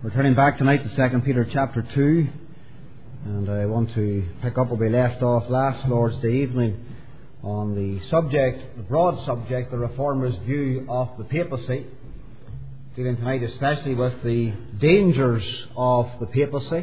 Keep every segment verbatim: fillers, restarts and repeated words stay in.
We're turning back tonight to Second Peter chapter two, and I want to pick up where we left off last Lord's Day evening on the subject, the broad subject, the Reformers' view of the papacy, dealing tonight especially with the dangers of the papacy.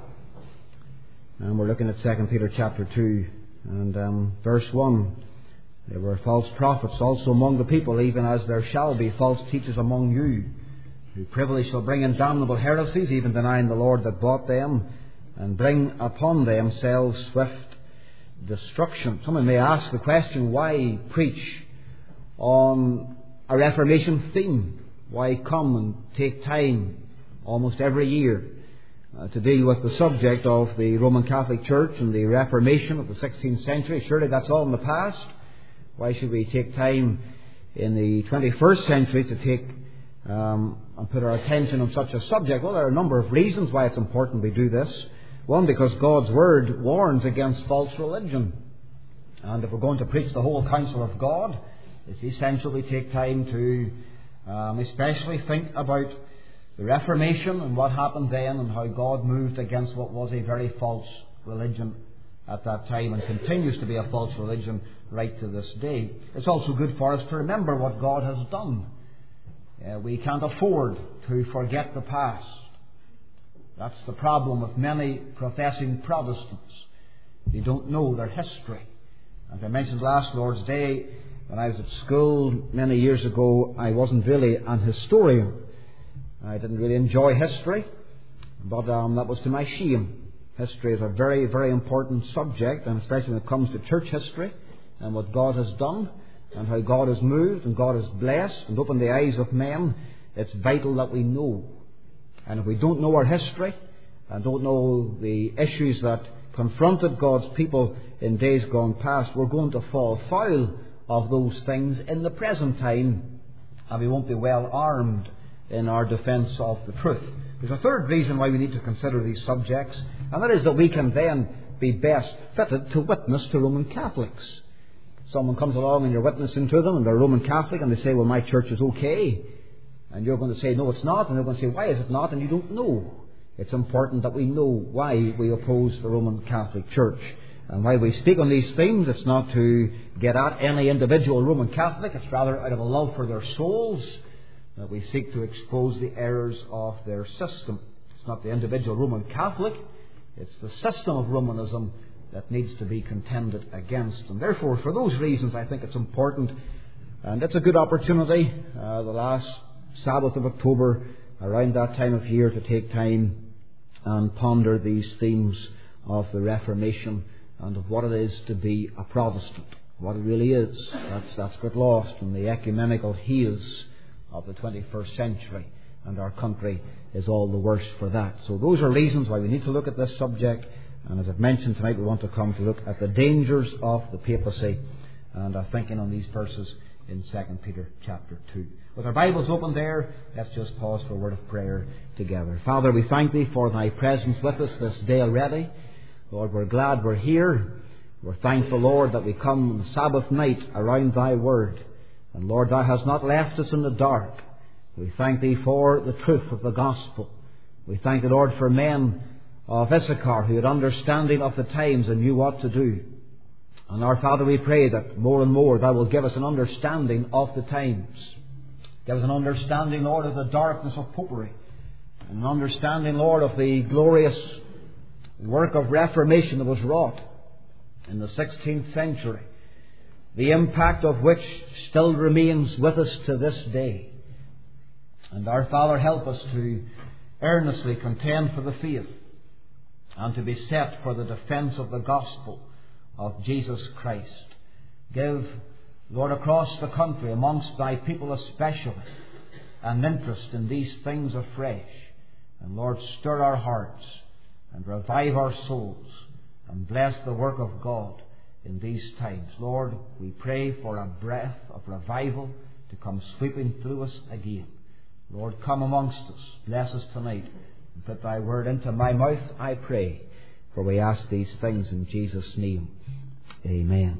And we're looking at Second Peter chapter two and um, verse one. There were false prophets also among the people, even as there shall be false teachers among you, who privily shall bring in damnable heresies, even denying the Lord that bought them, and bring upon themselves swift destruction. Someone may ask the question, why preach on a Reformation theme? Why come and take time almost every year uh, to deal with the subject of the Roman Catholic Church and the Reformation of the sixteenth century? Surely that's all in the past. Why should we take time in the twenty-first century to take um, and put our attention on such a subject? Well, there are a number of reasons why it's important we do this. One, because God's Word warns against false religion. And if we're going to preach the whole counsel of God, it's essential we take time to um, especially think about the Reformation and what happened then and how God moved against what was a very false religion at that time and continues to be a false religion right to this day. It's also good for us to remember what God has done. Uh, we can't afford to forget the past. That's the problem with many professing Protestants. They don't know their history. As I mentioned last Lord's Day, when I was at school many years ago, I wasn't really an historian. I didn't really enjoy history, but um, that was to my shame. History is a very, very important subject, and especially when it comes to church history and what God has done and how God has moved and God has blessed and opened the eyes of men. It's vital that we know. And if we don't know our history and don't know the issues that confronted God's people in days gone past, we're going to fall foul of those things in the present time, and we won't be well armed in our defence of the truth. There's a third reason why we need to consider these subjects, and that is that we can then be best fitted to witness to Roman Catholics. Someone comes along and you're witnessing to them and they're Roman Catholic and they say, well, my church is okay. And you're going to say, no, it's not. And they're going to say, why is it not? And you don't know. It's important that we know why we oppose the Roman Catholic Church. And while we speak on these things, it's not to get at any individual Roman Catholic. It's rather out of a love for their souls that we seek to expose the errors of their system. It's not the individual Roman Catholic. It's the system of Romanism that needs to be contended against. And therefore, for those reasons, I think it's important. And it's a good opportunity, uh, the last Sabbath of October, around that time of year, to take time and ponder these themes of the Reformation and of what it is to be a Protestant. What it really is. That's, that's got lost in the ecumenical haze of the twenty-first century. And our country is all the worse for that. So those are reasons why we need to look at this subject. And as I've mentioned tonight, we want to come to look at the dangers of the papacy and our thinking on these verses in Second Peter chapter two. With our Bibles open there, let's just pause for a word of prayer together. Father, we thank Thee for Thy presence with us this day already. Lord, we're glad we're here. We're thankful, Lord, that we come on the Sabbath night around Thy Word. And Lord, Thou hast not left us in the dark. We thank Thee for the truth of the gospel. We thank Thee, Lord, for men of Issachar who had understanding of the times and knew what to do. And our Father, we pray that more and more Thou will give us an understanding of the times. Give us an understanding, Lord, of the darkness of popery. And an understanding, Lord, of the glorious work of Reformation that was wrought in the sixteenth century. The impact of which still remains with us to this day. And our Father, help us to earnestly contend for the faith and to be set for the defence of the gospel of Jesus Christ. Give, Lord, across the country, amongst Thy people especially, an interest in these things afresh. And Lord, stir our hearts and revive our souls and bless the work of God in these times. Lord, we pray for a breath of revival to come sweeping through us again. Lord, come amongst us. Bless us tonight. And put Thy word into my mouth, I pray. For we ask these things in Jesus' name. Amen.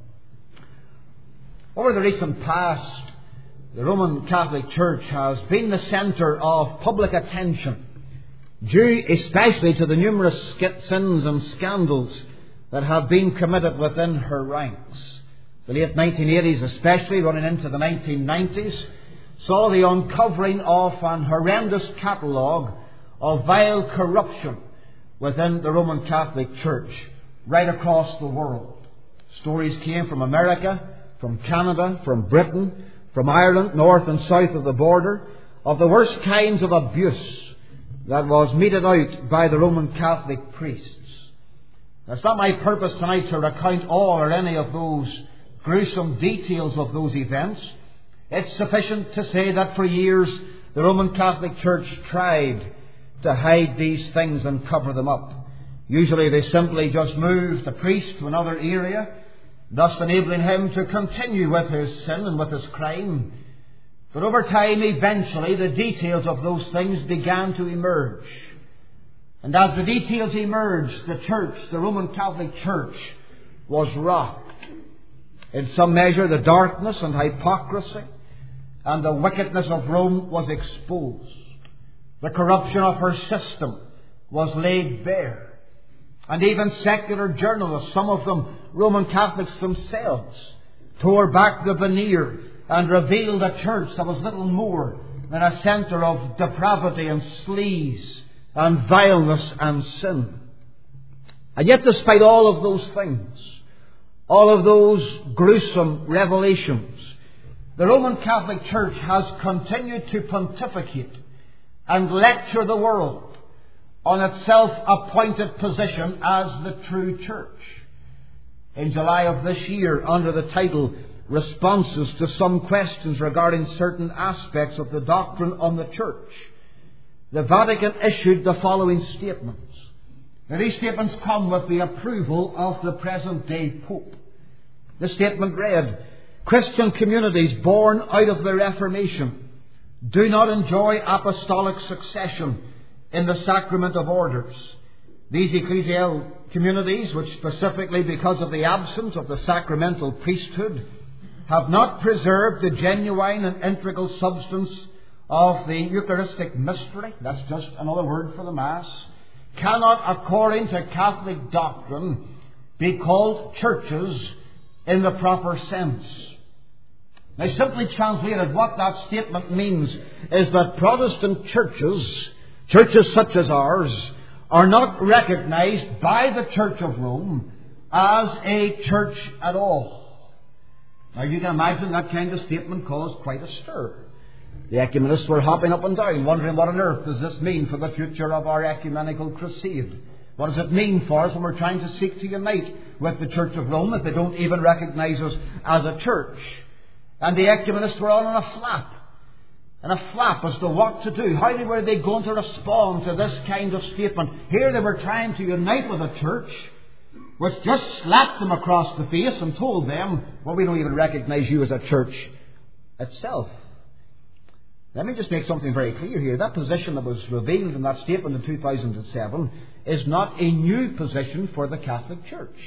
Over the recent past, the Roman Catholic Church has been the centre of public attention due especially to the numerous sins and scandals that have been committed within her ranks. The late nineteen eighties, especially running into the nineteen nineties, saw the uncovering of an horrendous catalogue of vile corruption within the Roman Catholic Church right across the world. Stories came from America, from Canada, from Britain, from Ireland, north and south of the border, of the worst kinds of abuse that was meted out by the Roman Catholic priests. It's not my purpose tonight to recount all or any of those gruesome details of those events. It's sufficient to say that for years the Roman Catholic Church tried to hide these things and cover them up. Usually they simply just moved the priest to another area, thus enabling him to continue with his sin and with his crime. But over time, eventually, the details of those things began to emerge. And as the details emerged, the Church, the Roman Catholic Church, was rocked. In some measure, the darkness and hypocrisy and the wickedness of Rome was exposed. The corruption of her system was laid bare. And even secular journalists, some of them Roman Catholics themselves, tore back the veneer and revealed a church that was little more than a centre of depravity and sleaze and vileness and sin. And yet, despite all of those things, all of those gruesome revelations, the Roman Catholic Church has continued to pontificate and lecture the world on its self-appointed position as the true church. In July of this year, under the title Responses to Some Questions Regarding Certain Aspects of the Doctrine on the Church, the Vatican issued the following statements. Now, these statements come with the approval of the present-day Pope. The statement read, Christian communities born out of the Reformation do not enjoy apostolic succession in the sacrament of orders. These ecclesial communities, which specifically because of the absence of the sacramental priesthood, have not preserved the genuine and integral substance of the Eucharistic mystery, that's just another word for the Mass, cannot, according to Catholic doctrine, be called churches in the proper sense. Now, simply translated, what that statement means is that Protestant churches, churches such as ours, are not recognized by the Church of Rome as a church at all. Now, you can imagine that kind of statement caused quite a stir. The ecumenists were hopping up and down, wondering what on earth does this mean for the future of our ecumenical crusade? What does it mean for us when we're trying to seek to unite with the Church of Rome if they don't even recognize us as a church? And the ecumenists were all on a flap. And a flap as to what to do. How were they going to respond to this kind of statement? Here they were trying to unite with a church which just slapped them across the face and told them, well, we don't even recognize you as a church itself. Let me just make something very clear here. That position that was revealed in that statement in two thousand seven is not a new position for the Catholic Church.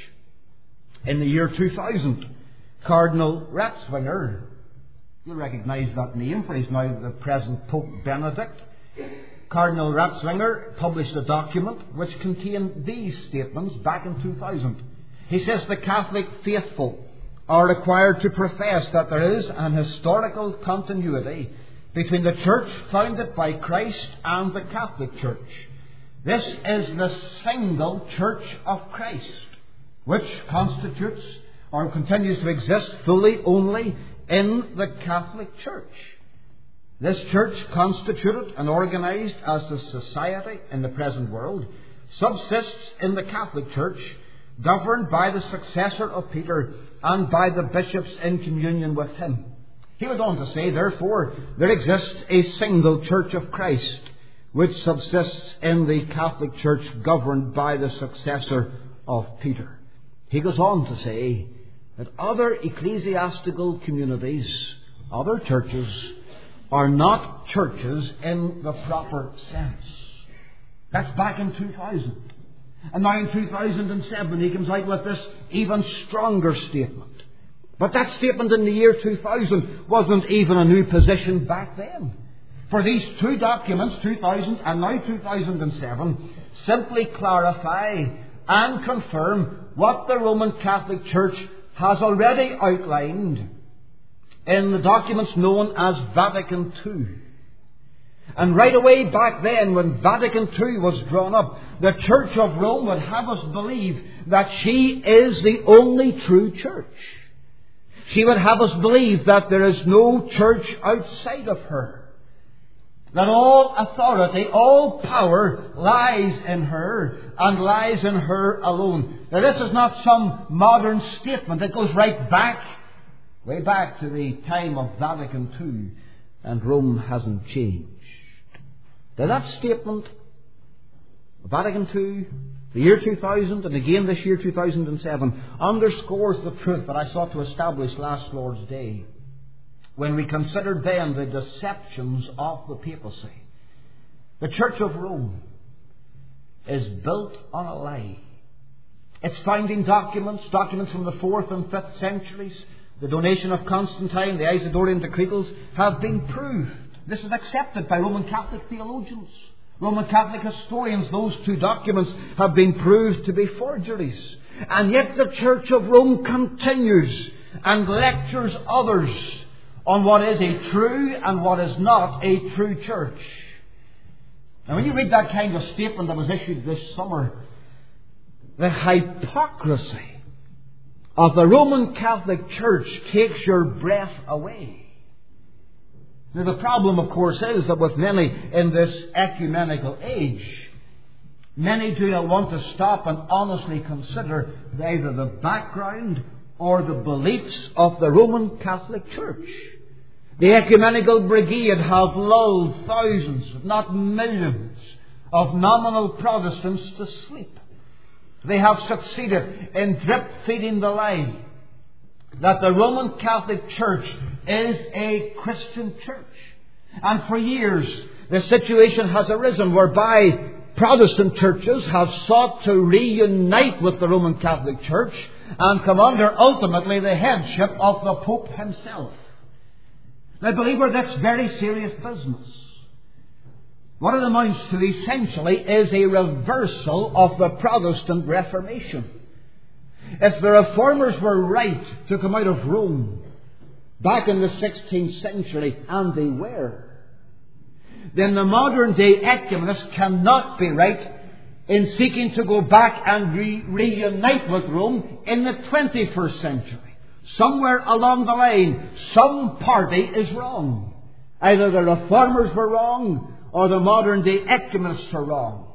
In the year two thousand, Cardinal Ratzinger, you'll recognize that name, for he's now the present Pope Benedict. Cardinal Ratzinger published a document which contained these statements back in two thousand. He says the Catholic faithful are required to profess that there is an historical continuity between the church founded by Christ and the Catholic Church. This is the single Church of Christ, which constitutes or continues to exist fully only in the Catholic Church. This church, constituted and organized as the society in the present world, subsists in the Catholic Church, governed by the successor of Peter and by the bishops in communion with him. He went on to say, therefore, there exists a single Church of Christ, which subsists in the Catholic Church, governed by the successor of Peter. He goes on to say that other ecclesiastical communities, other churches, are not churches in the proper sense. That's back in two thousand. And now in two thousand seven he comes out with this even stronger statement. But that statement in the year two thousand wasn't even a new position back then. For these two documents, two thousand and now two thousand seven, simply clarify and confirm what the Roman Catholic Church has already outlined in the documents known as Vatican two. And right away back then, when Vatican two was drawn up, the Church of Rome would have us believe that she is the only true church. She would have us believe that there is no church outside of her. That all authority, all power lies in her and lies in her alone. Now this is not some modern statement. It goes right back, way back to the time of Vatican two, and Rome hasn't changed. Now that statement, Vatican two, the year two thousand, and again this year two thousand seven, underscores the truth that I sought to establish last Lord's Day, when we considered then the deceptions of the papacy. The Church of Rome is built on a lie. Its founding documents, documents from the fourth and fifth centuries, the donation of Constantine, the Isidorian decretals, have been proved. This is accepted by Roman Catholic theologians. Roman Catholic historians, those two documents have been proved to be forgeries. And yet the Church of Rome continues and lectures others on what is a true and what is not a true church. Now when you read that kind of statement that was issued this summer, the hypocrisy of the Roman Catholic Church takes your breath away. Now the problem, of course, is that with many in this ecumenical age, many do not want to stop and honestly consider either the background or the beliefs of the Roman Catholic Church. The ecumenical brigade have lulled thousands, if not millions, of nominal Protestants to sleep. They have succeeded in drip-feeding the lie that the Roman Catholic Church is a Christian church. And for years, the situation has arisen whereby Protestant churches have sought to reunite with the Roman Catholic Church and come under ultimately the headship of the Pope himself. Now, believer, that's very serious business. What it amounts to essentially is a reversal of the Protestant Reformation. If the Reformers were right to come out of Rome back in the sixteenth century, and they were, then the modern day ecumenists cannot be right in seeking to go back and re- reunite with Rome in the twenty-first century. Somewhere along the line, some party is wrong. Either the Reformers were wrong or the modern day ecumenists are wrong.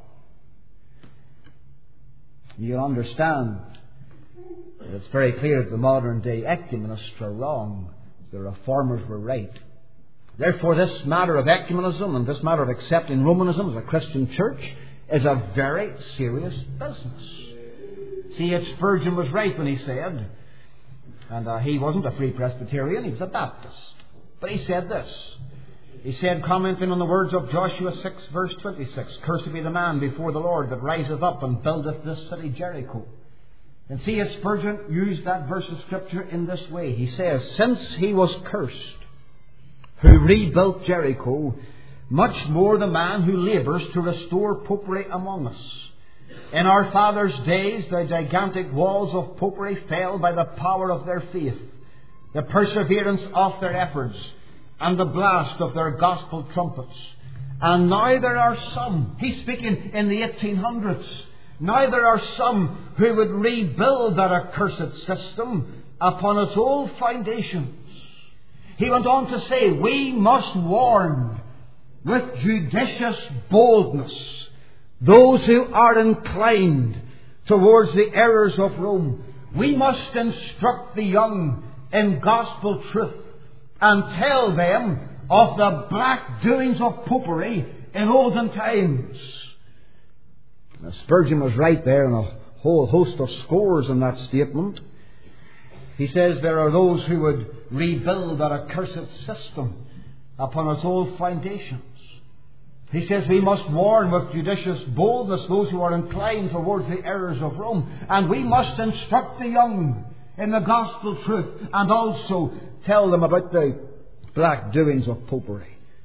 You'll understand that it's very clear that the modern day ecumenists are wrong. The Reformers were right. Therefore, this matter of ecumenism and this matter of accepting Romanism as a Christian church is a very serious business. C H Spurgeon was right when he said, and uh, he wasn't a Free Presbyterian, he was a Baptist, but he said this. He said, commenting on the words of Joshua six, verse twenty-six, "Cursed be the man before the Lord that riseth up and buildeth this city Jericho." And C H Spurgeon used that verse of Scripture in this way. He says, "Since he was cursed who rebuilt Jericho, much more the man who labours to restore popery among us. In our fathers' days, the gigantic walls of popery fell by the power of their faith, the perseverance of their efforts, and the blast of their gospel trumpets. And now there are some," he's speaking in the eighteen hundreds, "now there are some who would rebuild that accursed system upon its old foundations." He went on to say, "We must warn with judicious boldness those who are inclined towards the errors of Rome. We must instruct the young in gospel truth and tell them of the black doings of popery in olden times." Now, Spurgeon was right there in a whole host of scores in that statement. He says there are those who would rebuild that accursed system upon its old foundations. He says we must warn with judicious boldness those who are inclined towards the errors of Rome. And we must instruct the young in the gospel truth and also tell them about the black doings of popery.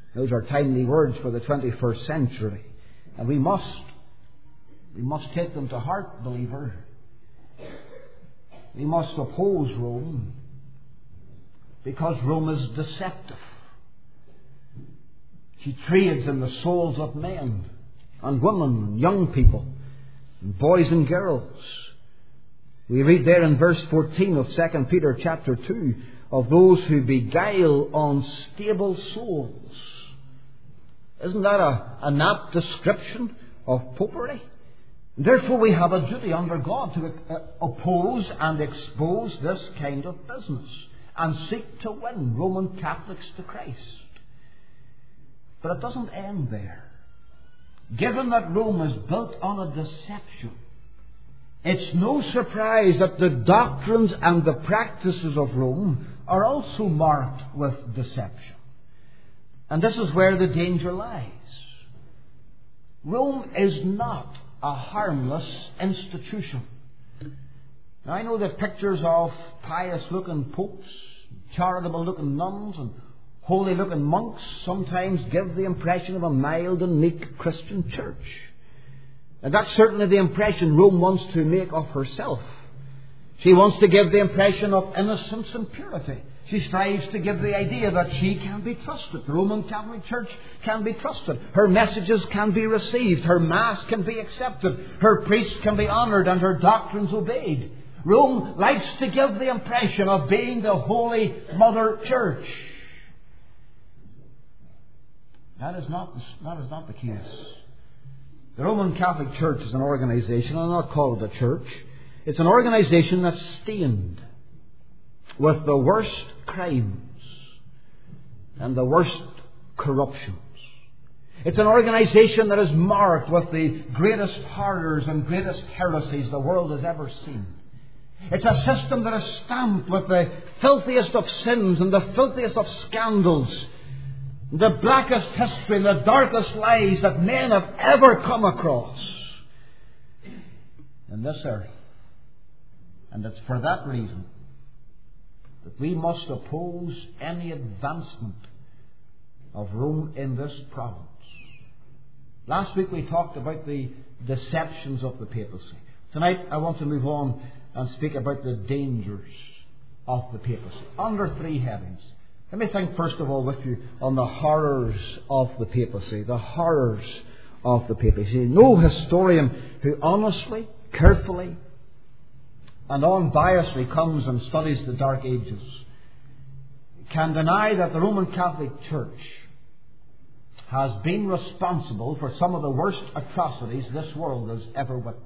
Those are timely words for the twenty-first century. And we must, we must take them to heart, believer. We must oppose Rome because Rome is deceptive. She trades in the souls of men and women and young people, and boys and girls. We read there in verse fourteen of Second Peter chapter two of those who beguile unstable souls. Isn't that a, an apt description of popery? Therefore we have a duty under God to uh, oppose and expose this kind of business and seek to win Roman Catholics to Christ. But it doesn't end there. Given that Rome is built on a deception, it's no surprise that the doctrines and the practices of Rome are also marked with deception. And this is where the danger lies. Rome is not a harmless institution. Now, I know that pictures of pious-looking popes, charitable-looking nuns, and holy-looking monks sometimes give the impression of a mild and meek Christian church. And that's certainly the impression Rome wants to make of herself. She wants to give the impression of innocence and purity. She strives to give the idea that she can be trusted. The Roman Catholic Church can be trusted. Her messages can be received. Her Mass can be accepted. Her priests can be honoured and her doctrines obeyed. Rome likes to give the impression of being the Holy Mother Church. That is not the, that is not the case. The Roman Catholic Church is an organisation, I'll not call it a church. It's an organisation that's stained with the worst crimes and the worst corruptions. It's an organisation that is marked with the greatest horrors and greatest heresies the world has ever seen. It's a system that is stamped with the filthiest of sins and the filthiest of scandals, the blackest history and the darkest lies that men have ever come across in this earth. And it's for that reason that we must oppose any advancement of Rome in this province. Last week we talked about the deceptions of the papacy. Tonight I want to move on and speak about the dangers of the papacy under three headings. Let me think first of all with you on the horrors of the papacy. The horrors of the papacy. No historian who honestly, carefully, and unbiasedly comes and studies the Dark Ages can deny that the Roman Catholic Church has been responsible for some of the worst atrocities this world has ever witnessed.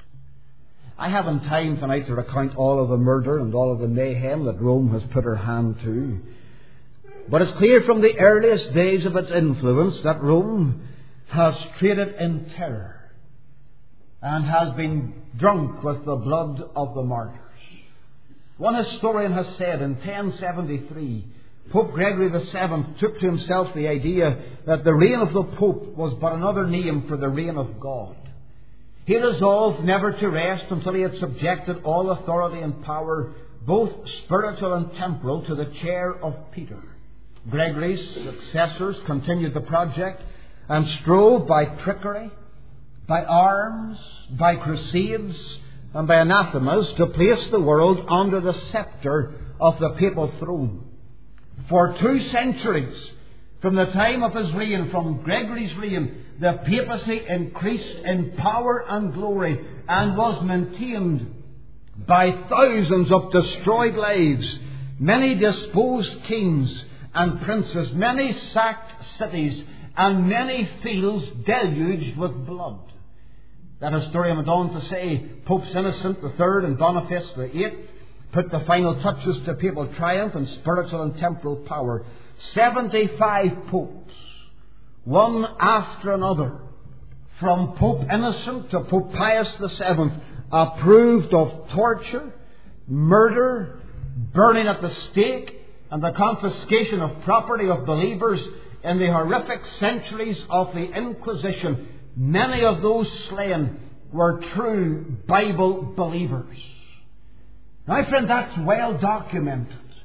I haven't time tonight to recount all of the murder and all of the mayhem that Rome has put her hand to. But it's clear from the earliest days of its influence that Rome has traded in terror and has been drunk with the blood of the martyrs. One historian has said in ten seventy-three, Pope Gregory the Seventh took to himself the idea that the reign of the Pope was but another name for the reign of God. He resolved never to rest until he had subjected all authority and power, both spiritual and temporal, to the chair of Peter. Gregory's successors continued the project and strove by trickery, by arms, by crusades, and by anathemas to place the world under the sceptre of the papal throne. For two centuries, from the time of his reign, from Gregory's reign, the papacy increased in power and glory and was maintained by thousands of destroyed lives, many disposed kings and princes, many sacked cities, and many fields deluged with blood. That historian went on to say Popes Innocent the Third and Boniface the Eighth put the final touches to papal triumph and spiritual and temporal power. Seventy-five popes, one after another, from Pope Innocent to Pope Pius the Seventh, approved of torture, murder, burning at the stake, and the confiscation of property of believers in the horrific centuries of the Inquisition. Many of those slain were true Bible believers. My friend, that's well documented.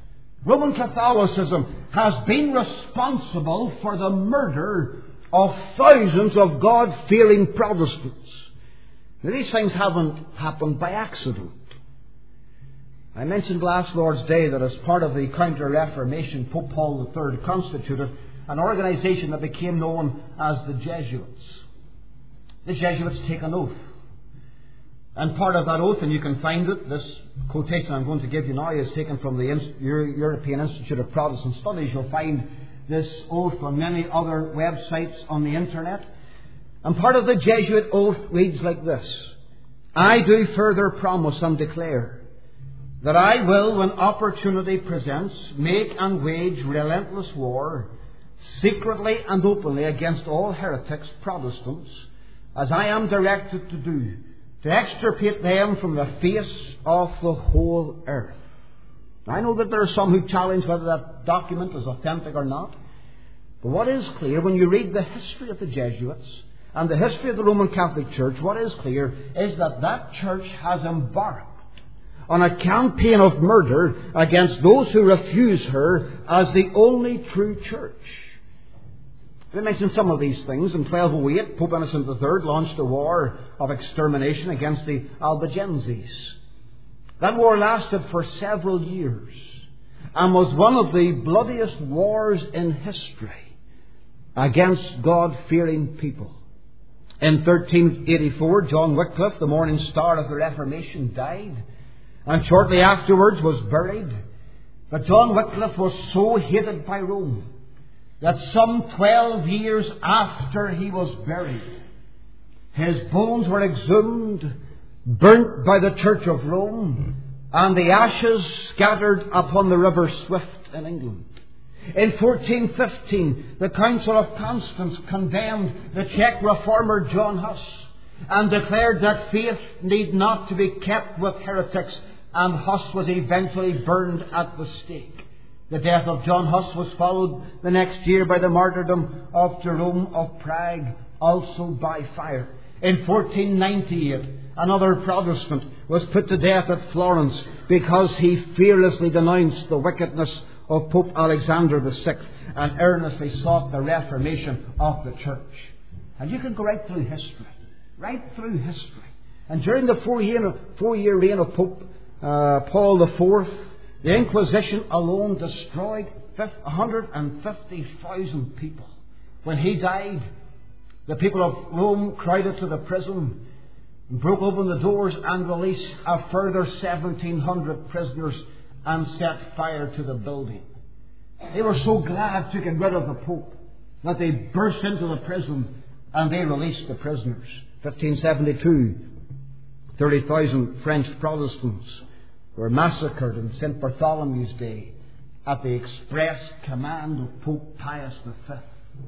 Roman Catholicism has been responsible for the murder of thousands of God-fearing Protestants. Now, these things haven't happened by accident. I mentioned last Lord's Day that as part of the Counter-Reformation, Pope Paul the Third constituted an organization that became known as the Jesuits. The Jesuits take an oath. And part of that oath, and you can find it, this quotation I'm going to give you now is taken from the European Institute of Protestant Studies. You'll find this oath on many other websites on the internet. And part of the Jesuit oath reads like this: I do further promise and declare that I will, when opportunity presents, make and wage relentless war, secretly and openly, against all heretics, Protestants, as I am directed to do, to extirpate them from the face of the whole earth. I know that there are some who challenge whether that document is authentic or not. But what is clear, when you read the history of the Jesuits and the history of the Roman Catholic Church, what is clear is that that church has embarked on a campaign of murder against those who refuse her as the only true church. I mentioned some of these things. In twelve oh eight, Pope Innocent the Third launched a war of extermination against the Albigenses. That war lasted for several years and was one of the bloodiest wars in history against God-fearing people. In thirteen eighty-four, John Wycliffe, the morning star of the Reformation, died, and shortly afterwards was buried. But John Wycliffe was so hated by Rome that some twelve years after he was buried, his bones were exhumed, burnt by the Church of Rome, and the ashes scattered upon the River Swift in England. In fourteen fifteen, the Council of Constance condemned the Czech reformer John Hus and declared that faith need not to be kept with heretics, and Hus was eventually burned at the stake. The death of John Hus was followed the next year by the martyrdom of Jerome of Prague, also by fire. In fourteen ninety-eight, another Protestant was put to death at Florence because he fearlessly denounced the wickedness of Pope Alexander the Sixth and earnestly sought the reformation of the church. And you can go right through history, right through history. And during the four-year, four-year reign of Pope uh, Paul the Fourth, the Inquisition alone destroyed one hundred fifty thousand people. When he died, the people of Rome crowded to the prison, broke open the doors and released a further seventeen hundred prisoners and set fire to the building. They were so glad to get rid of the Pope that they burst into the prison and they released the prisoners. fifteen seventy-two, thirty thousand French Protestants were massacred on Saint Bartholomew's Day at the express command of Pope Pius the Fifth.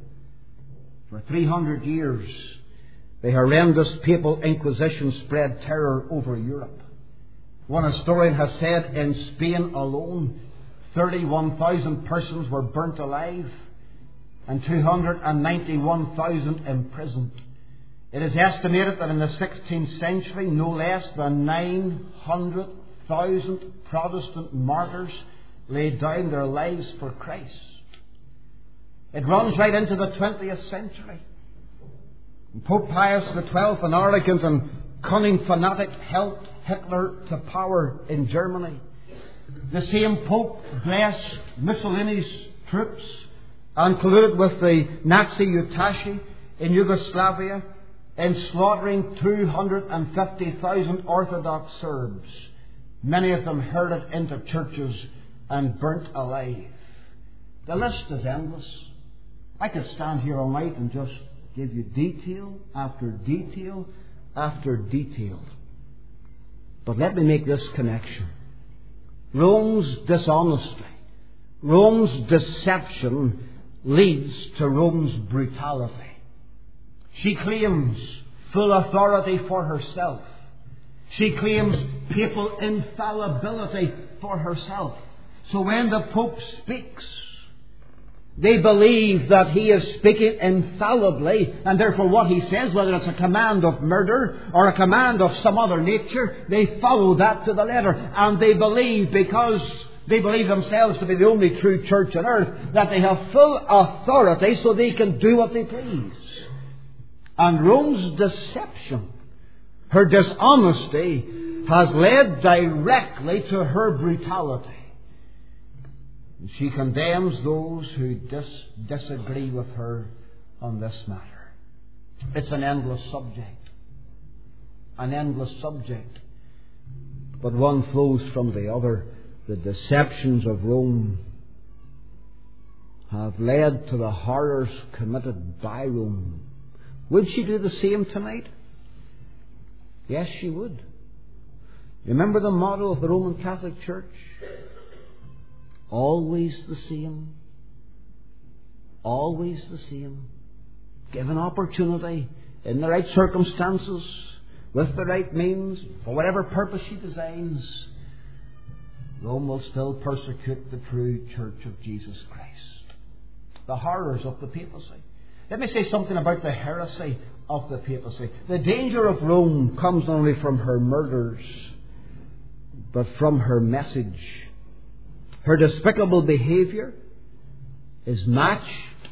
For three hundred years, the horrendous papal inquisition spread terror over Europe. One historian has said in Spain alone, thirty-one thousand persons were burnt alive and two hundred ninety-one thousand imprisoned. It is estimated that in the sixteenth century, no less than nine hundred thousand Protestant martyrs laid down their lives for Christ. It runs right into the twentieth century. Pope Pius the Twelfth, an arrogant and cunning fanatic, helped Hitler to power in Germany. The same Pope blessed Mussolini's troops and colluded with the Nazi Utashi in Yugoslavia in slaughtering two hundred fifty thousand Orthodox Serbs, many of them herded into churches and burnt alive. The list is endless. I could stand here all night and just give you detail after detail after detail. But let me make this connection. Rome's dishonesty, Rome's deception leads to Rome's brutality. She claims full authority for herself. She claims papal infallibility for herself. So when the Pope speaks, they believe that he is speaking infallibly, and therefore what he says, whether it's a command of murder or a command of some other nature, they follow that to the letter. And they believe because They believe themselves to be the only true church on earth, that they have full authority so they can do what they please. And Rome's deception, her dishonesty, has led directly to her brutality. And she condemns those who dis- disagree with her on this matter. It's an endless subject. An endless subject. But one flows from the other. The deceptions of Rome have led to the horrors committed by Rome. Would she do the same tonight? Yes, she would. Remember the motto of the Roman Catholic Church? Always the same. Always the same. Given opportunity, in the right circumstances, with the right means, for whatever purpose she designs, Rome will still persecute the true Church of Jesus Christ. The horrors of the papacy. Let me say something about the heresy of the papacy. The danger of Rome comes not only from her murders, but from her message. Her despicable behaviour is matched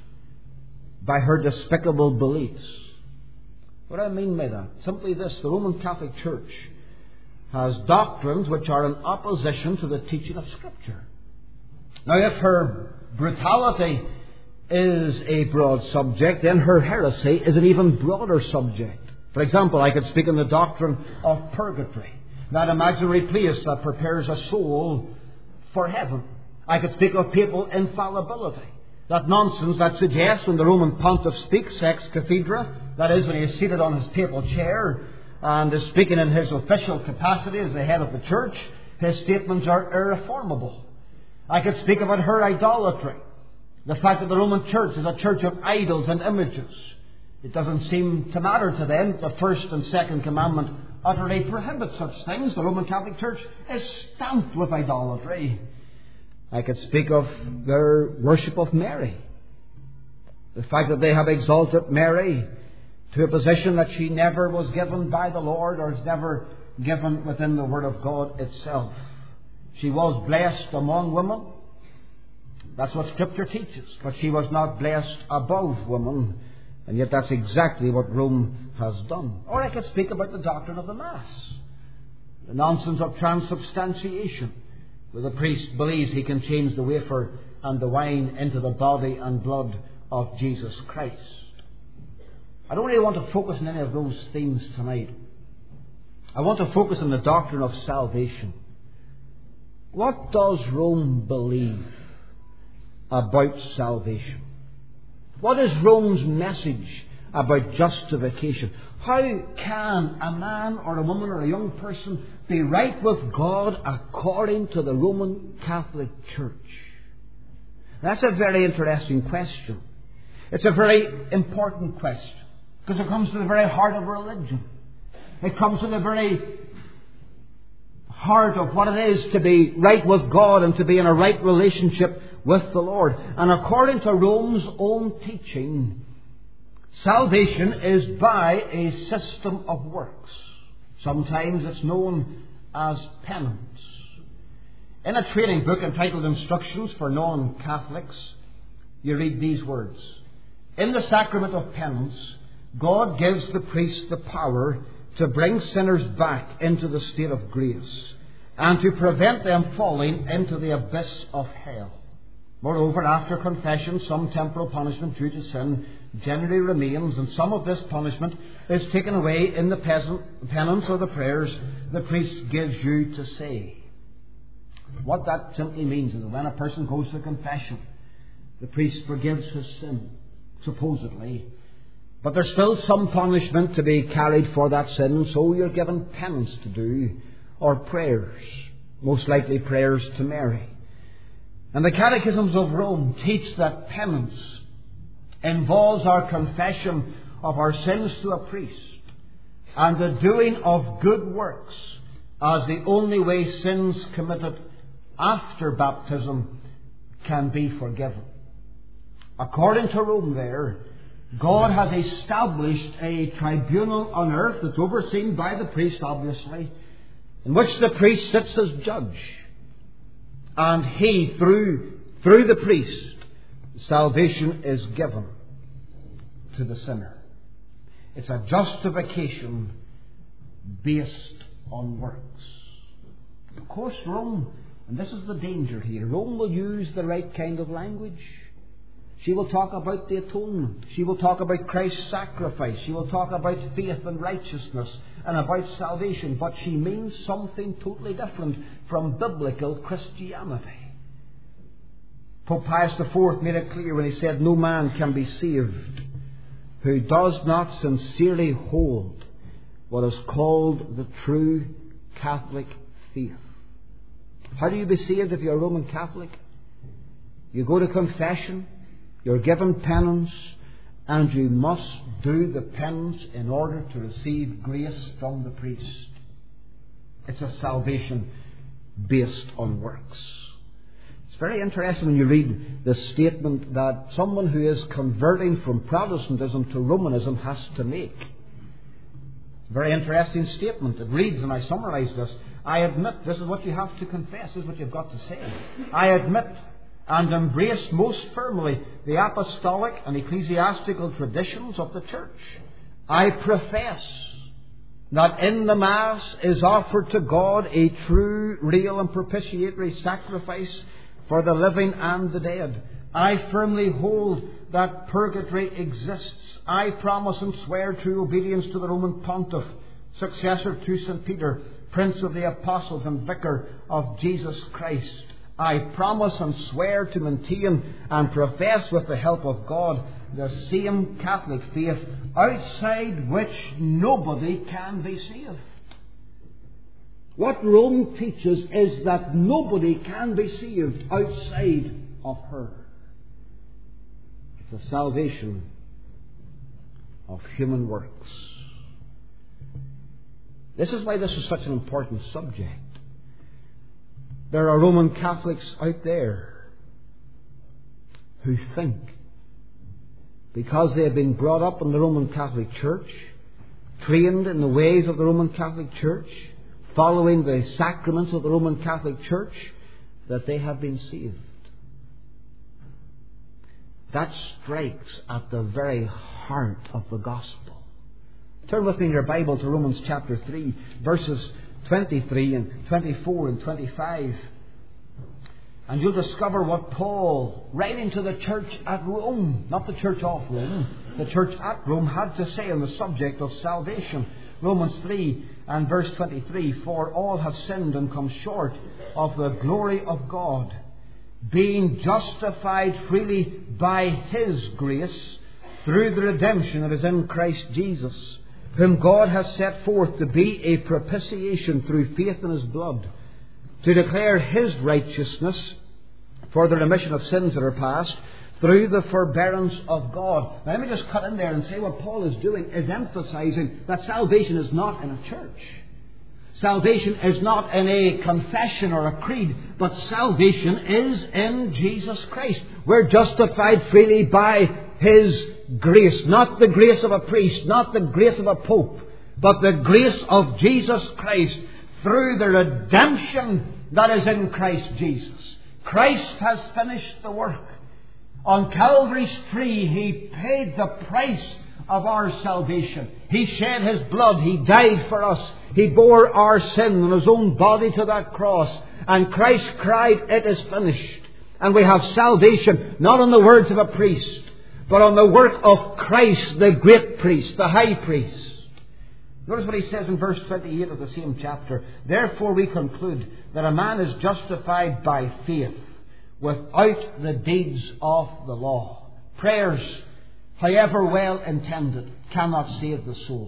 by her despicable beliefs. What do I mean by that? Simply this: the Roman Catholic Church has doctrines which are in opposition to the teaching of Scripture. Now, if her brutality is a broad subject, then her heresy is an even broader subject. For example, I could speak on the doctrine of purgatory, that imaginary place that prepares a soul for heaven. I could speak of papal infallibility, that nonsense that suggests when the Roman pontiff speaks ex cathedra, that is, when he is seated on his papal chair and is speaking in his official capacity as the head of the church, his statements are irreformable. I could speak about her idolatry, the fact that the Roman Church is a church of idols and images. It doesn't seem to matter to them. The first and second commandment utterly prohibit such things. The Roman Catholic Church is stamped with idolatry. I could speak of their worship of Mary. The fact that they have exalted Mary to a position that she never was given by the Lord, or is never given within the Word of God itself. She was blessed among women. That's what Scripture teaches. But she was not blessed above women. And yet that's exactly what Rome has done. Or I could speak about the doctrine of the Mass. The nonsense of transubstantiation, where the priest believes he can change the wafer and the wine into the body and blood of Jesus Christ. I don't really want to focus on any of those themes tonight. I want to focus on the doctrine of salvation. What does Rome believe about salvation? What is Rome's message about justification? How can a man or a woman or a young person be right with God according to the Roman Catholic Church? That's a very interesting question. It's a very important question, because it comes to the very heart of religion. It comes to the very heart of what it is to be right with God and to be in a right relationship with the Lord. And according to Rome's own teaching, salvation is by a system of works. Sometimes it's known as penance. In a training book entitled Instructions for Non-Catholics, you read these words: in the sacrament of penance, God gives the priest the power to bring sinners back into the state of grace and to prevent them falling into the abyss of hell. Moreover, after confession, some temporal punishment due to sin generally remains, and some of this punishment is taken away in the penance or the prayers the priest gives you to say. What that simply means is that when a person goes to confession, the priest forgives his sin, supposedly, but there's still some punishment to be carried for that sin, so you're given penance to do, or prayers, most likely prayers to Mary. And the catechisms of Rome teach that penance involves our confession of our sins to a priest and the doing of good works as the only way sins committed after baptism can be forgiven. According to Rome there, God has established a tribunal on earth that's overseen by the priest, obviously, in which the priest sits as judge. And He, through, through the priest, salvation is given to the sinner. It's a justification based on works. Of course, Rome, and this is the danger here, Rome will use the right kind of language. She will talk about the atonement. She will talk about Christ's sacrifice. She will talk about faith and righteousness and about salvation. But she means something totally different from biblical Christianity. Pope Pius the Fourth made it clear when he said, "No man can be saved who does not sincerely hold what is called the true Catholic faith." How do you be saved if you're a Roman Catholic? You go to confession, you're given penance, and you must do the penance in order to receive grace from the priest. It's a salvation based on works. It's very interesting when you read the statement that someone who is converting from Protestantism to Romanism has to make. It's a very interesting statement. It reads, and I summarize this, "I admit," this is what you have to confess, this is what you've got to say, "I admit and embrace most firmly the apostolic and ecclesiastical traditions of the Church. I profess that in the Mass is offered to God a true, real and propitiatory sacrifice for the living and the dead. I firmly hold that purgatory exists. I promise and swear true obedience to the Roman Pontiff, successor to Saint Peter, Prince of the Apostles and Vicar of Jesus Christ. I promise and swear to maintain and profess with the help of God the same Catholic faith, outside which nobody can be saved." What Rome teaches is that nobody can be saved outside of her. It's a salvation of human works. This is why this is such an important subject. There are Roman Catholics out there who think, because they have been brought up in the Roman Catholic Church, trained in the ways of the Roman Catholic Church, following the sacraments of the Roman Catholic Church, that they have been saved. That strikes at the very heart of the gospel. Turn with me in your Bible to Romans chapter three, verses twenty-three and twenty-four and twenty-five. And you'll discover what Paul, writing to the church at Rome, not the church of Rome, the church at Rome, had to say on the subject of salvation. Romans three and verse twenty-three, "For all have sinned and come short of the glory of God, being justified freely by His grace through the redemption that is in Christ Jesus, whom God has set forth to be a propitiation through faith in His blood, to declare His righteousness for the remission of sins that are past, through the forbearance of God." Now let me just cut in there and say what Paul is doing is emphasizing that salvation is not in a church. Salvation is not in a confession or a creed, but salvation is in Jesus Christ. We're justified freely by His grace. Not the grace of a priest, not the grace of a pope, but the grace of Jesus Christ through the redemption that is in Christ Jesus. Christ has finished the work. On Calvary's tree, He paid the price of our salvation. He shed His blood. He died for us. He bore our sin on His own body to that cross. And Christ cried, "It is finished." And we have salvation not on the words of a priest, but on the work of Christ, the great priest, the high priest. Notice what he says in verse twenty-eight of the same chapter. "Therefore we conclude that a man is justified by faith without the deeds of the law." Prayers, however well intended, cannot save the soul.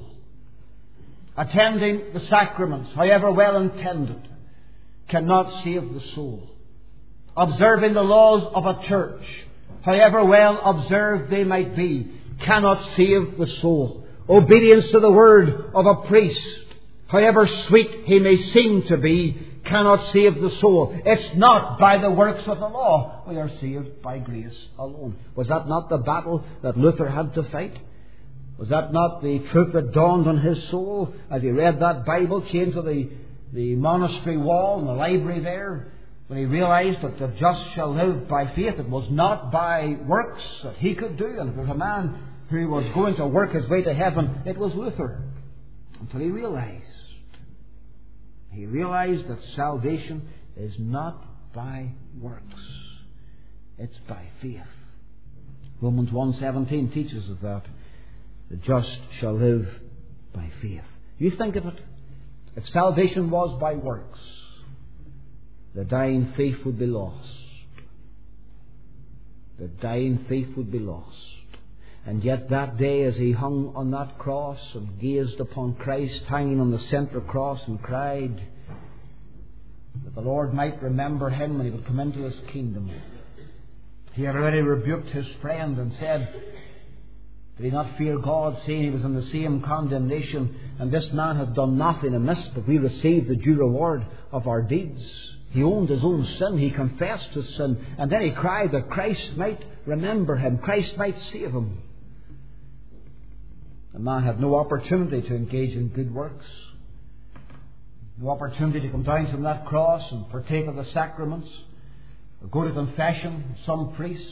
Attending the sacraments, however well intended, cannot save the soul. Observing the laws of a church, however well observed they might be, cannot save the soul. Obedience to the word of a priest, however sweet he may seem to be, cannot save the soul. It's not by the works of the law. We are saved by grace alone. Was that not the battle that Luther had to fight? Was that not the truth that dawned on his soul as he read that Bible chained to the, the monastery wall in the library there? when he realized that the just shall live by faith, it was not by works that he could do. And if there was a man who was going to work his way to heaven, it was Luther. Until he realized, he realized that salvation is not by works. It's by faith. Romans one seventeen teaches us that the just shall live by faith. You think of it. If salvation was by works, the dying thief would be lost. The dying thief would be lost. And yet that day, as he hung on that cross and gazed upon Christ hanging on the centre cross and cried that the Lord might remember him when he would come into his kingdom, he had already rebuked his friend and said, did he not fear God, seeing he was in the same condemnation, and this man had done nothing amiss, but we received the due reward of our deeds? He owned his own sin. He confessed his sin. And then he cried that Christ might remember him. Christ might save him. The man had no opportunity to engage in good works. No opportunity to come down from that cross and partake of the sacraments, or go to confession with some priest.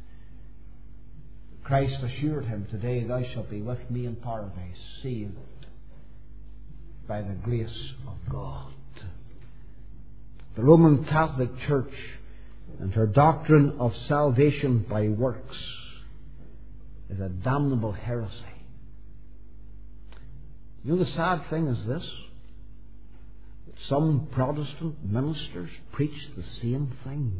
Christ assured him, today thou shalt be with me in paradise, saved by the grace of God. The Roman Catholic Church and her doctrine of salvation by works is a damnable heresy. You know, the sad thing is this, that some Protestant ministers preach the same thing.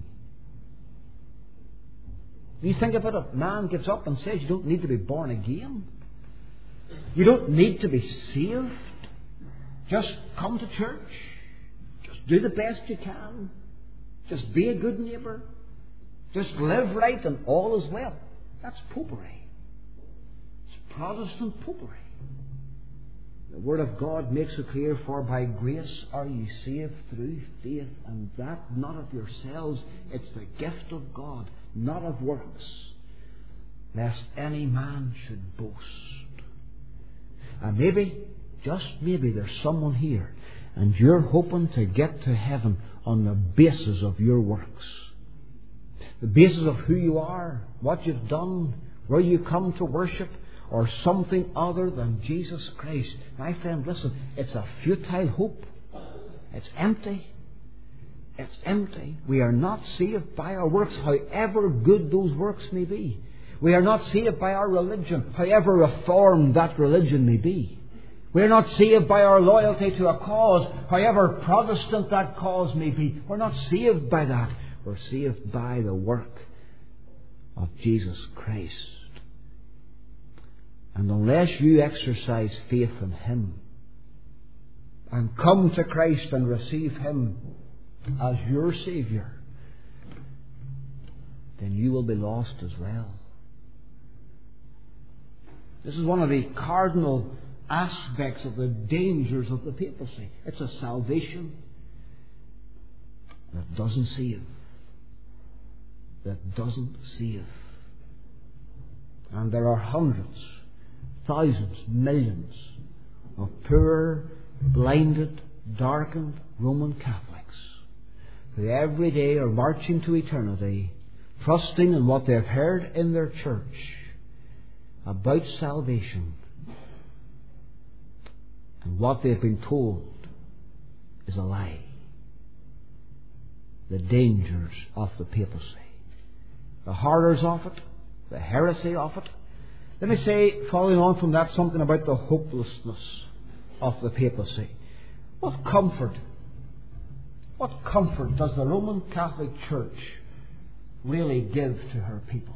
You think of it, a man gets up and says you don't need to be born again. You don't need to be saved. Just come to church. Just do the best you can. Just be a good neighbour. Just live right and all is well. That's popery. It's Protestant popery. The Word of God makes it clear, for by grace are ye saved through faith, and that not of yourselves, it's the gift of God, not of works, lest any man should boast. And maybe, just maybe, there's someone here, and you're hoping to get to heaven on the basis of your works. The basis of who you are, what you've done, where you come to worship, or something other than Jesus Christ. My friend, listen, it's a futile hope. It's empty. It's empty. We are not saved by our works, however good those works may be. We are not saved by our religion, however reformed that religion may be. We are not saved by our loyalty to a cause, however Protestant that cause may be. We're not saved by that. We're saved by the work of Jesus Christ. And unless you exercise faith in Him and come to Christ and receive Him as your Saviour, then you will be lost as well. This is one of the cardinal aspects of the dangers of the papacy. It's a salvation that doesn't save. That doesn't save. And there are hundreds, thousands, millions of poor, blinded, darkened Roman Catholics who every day are marching to eternity, trusting in what they've heard in their church about salvation, and what they've been told is a lie. The dangers of the papacy, the horrors of it, the heresy of it. Let me say, following on from that, something about the hopelessness of the papacy. What comfort, what comfort does the Roman Catholic Church really give to her people?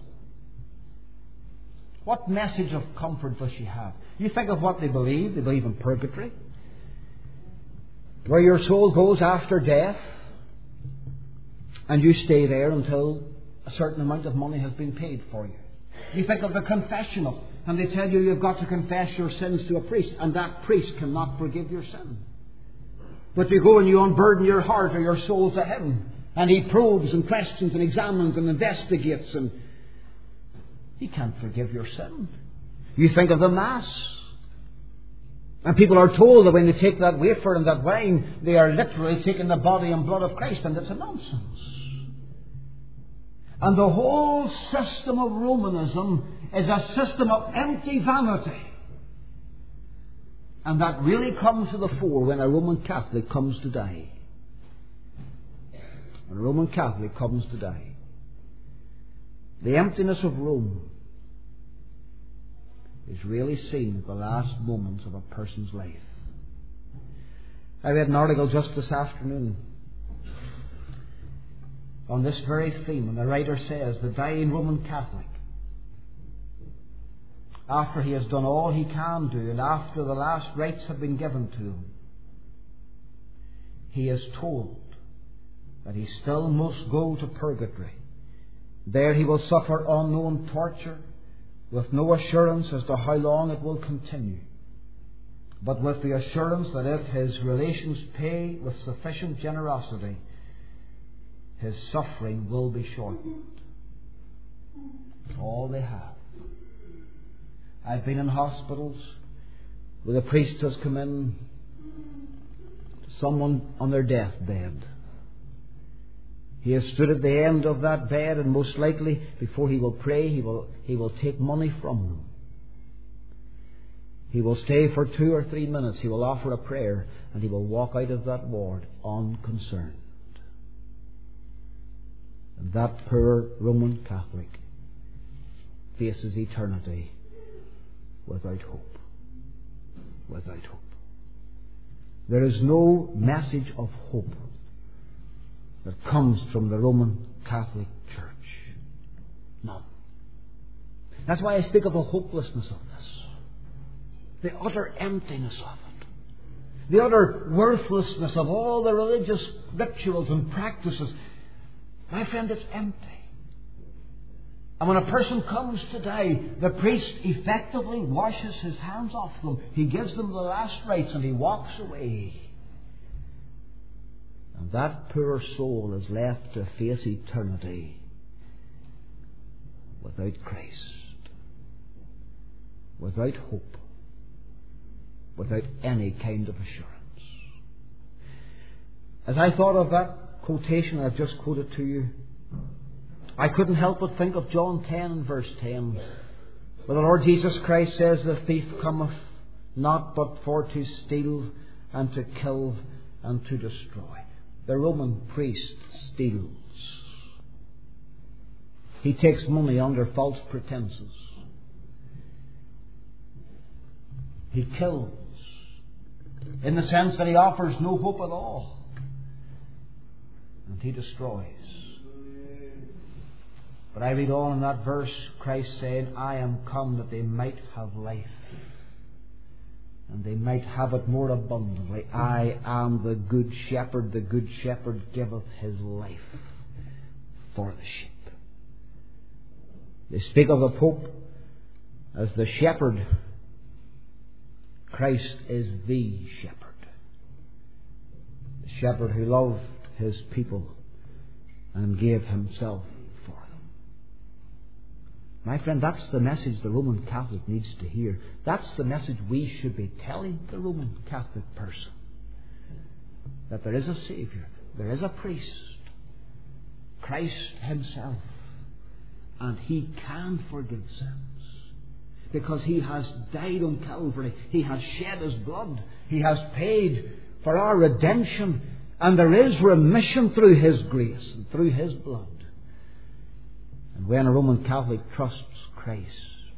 What message of comfort does she have? You think of what they believe. They believe in purgatory, where your soul goes after death, and you stay there until a certain amount of money has been paid for you. You think of the confessional, and they tell you you've got to confess your sins to a priest, and that priest cannot forgive your sin. But you go and you unburden your heart or your soul to him, and he probes and questions and examines and investigates, and he can't forgive your sin. You think of the Mass. And people are told that when they take that wafer and that wine, they are literally taking the body and blood of Christ, and it's a nonsense. And the whole system of Romanism is a system of empty vanity. And that really comes to the fore when a Roman Catholic comes to die. When a Roman Catholic comes to die. The emptiness of Rome is really seen at the last moments of a person's life. I read an article just this afternoon on this very theme, and the writer says the dying Roman Catholic, after he has done all he can do and after the last rites have been given to him, he is told that he still must go to purgatory. There he will suffer unknown torture, with no assurance as to how long it will continue, but with the assurance that if his relations pay with sufficient generosity, his suffering will be shortened. All they have. I've been in hospitals where the priest has come in to someone on their deathbed. He has stood at the end of that bed, and most likely, before he will pray, he will, he will take money from them. He will stay for two or three minutes. He will offer a prayer, and he will walk out of that ward unconcerned. And that poor Roman Catholic faces eternity without hope. Without hope. There is no message of hope that comes from the Roman Catholic Church. None. That's why I speak of the hopelessness of this. The utter emptiness of it. The utter worthlessness of all the religious rituals and practices. My friend, it's empty. And when a person comes to die, the priest effectively washes his hands off them. He gives them the last rites and he walks away. And that poor soul is left to face eternity without Christ, without hope, without any kind of assurance. As I thought of that quotation I've just quoted to you, I couldn't help but think of John ten and verse ten, where the Lord Jesus Christ says, "The thief cometh not but for to steal and to kill and to destroy." The Roman priest steals. He takes money under false pretenses. He kills, in the sense that he offers no hope at all. And he destroys. But I read on in that verse, Christ said, "I am come that they might have life, and they might have it more abundantly. I am the good shepherd. The good shepherd giveth his life for the sheep." They speak of the Pope as the shepherd. Christ is the shepherd. The shepherd who loved his people and gave himself for them. My friend, that's the message the Roman Catholic needs to hear. That's the message we should be telling the Roman Catholic person. That there is a Saviour, there is a priest, Christ himself, and he can forgive sins. Because he has died on Calvary, he has shed his blood, he has paid for our redemption, and there is remission through his grace and through his blood. And when a Roman Catholic trusts Christ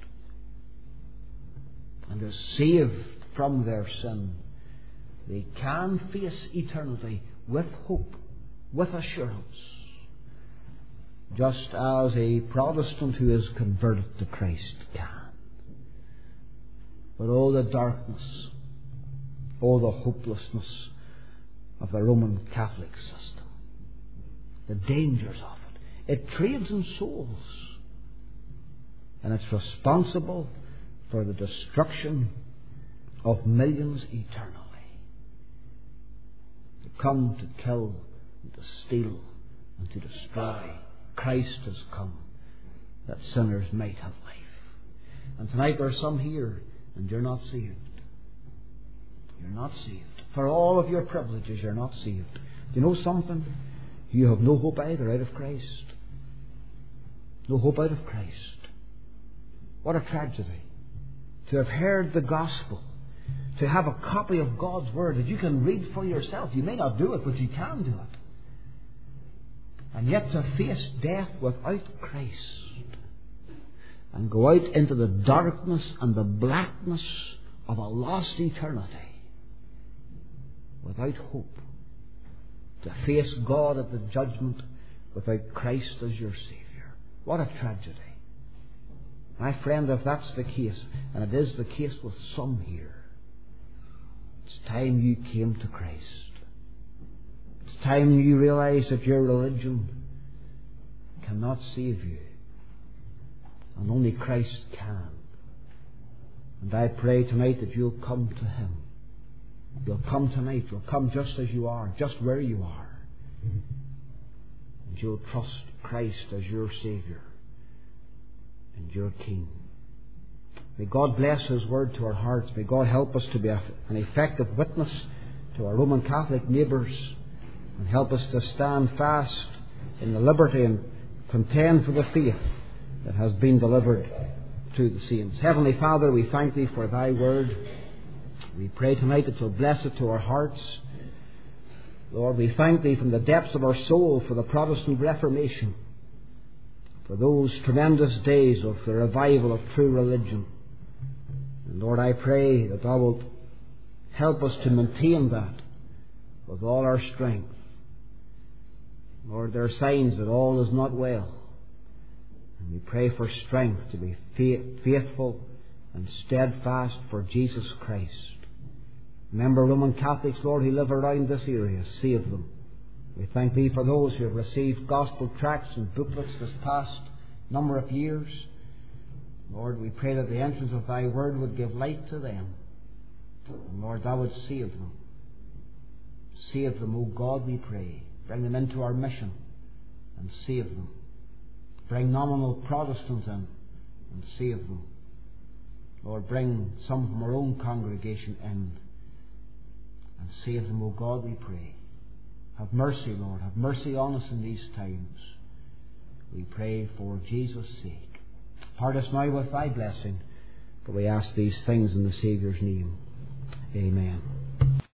and is saved from their sin, they can face eternity with hope, with assurance, just as a Protestant who is converted to Christ can. But oh, the darkness, oh, the hopelessness of the Roman Catholic system, the dangers of it. It trades in souls, and it's responsible for the destruction of millions eternally. To come to kill, and to steal, and to destroy, Christ has come that sinners might have life. And tonight there are some here, and you're not saved. not saved. For all of your privileges, you're not saved. Do you know something? You have no hope either out of Christ. No hope out of Christ. What a tragedy. To have heard the gospel, to have a copy of God's Word that you can read for yourself. You may not do it, but you can do it. And yet to face death without Christ and go out into the darkness and the blackness of a lost eternity without hope. To face God at the judgment without Christ as your Saviour. What a tragedy. My friend, if that's the case, and it is the case with some here, it's time you came to Christ. It's time you realize that your religion cannot save you, and only Christ can. And I pray tonight that you'll come to Him. You'll come tonight. You'll come just as you are, just where you are. And you'll trust Christ as your Saviour and your King. May God bless His Word to our hearts. May God help us to be an effective witness to our Roman Catholic neighbours, and help us to stand fast in the liberty and contend for the faith that has been delivered to the saints. Heavenly Father, we thank Thee for Thy Word. We pray tonight that You'll bless it to our hearts. Lord, we thank Thee from the depths of our soul for the Protestant Reformation, for those tremendous days of the revival of true religion. And Lord, I pray that Thou wilt help us to maintain that with all our strength. Lord, there are signs that all is not well. And we pray for strength to be faithful and steadfast for Jesus Christ. Remember Roman Catholics, Lord, who live around this area. Save them. We thank Thee for those who have received gospel tracts and booklets this past number of years. Lord, we pray that the entrance of Thy Word would give light to them. And Lord, Thou would save them. Save them, O God, we pray. Bring them into our mission and save them. Bring nominal Protestants in and save them. Lord, bring some from our own congregation in and save them, O God, we pray. Have mercy, Lord. Have mercy on us in these times. We pray for Jesus' sake. Part us now with Thy blessing, for we ask these things in the Saviour's name. Amen.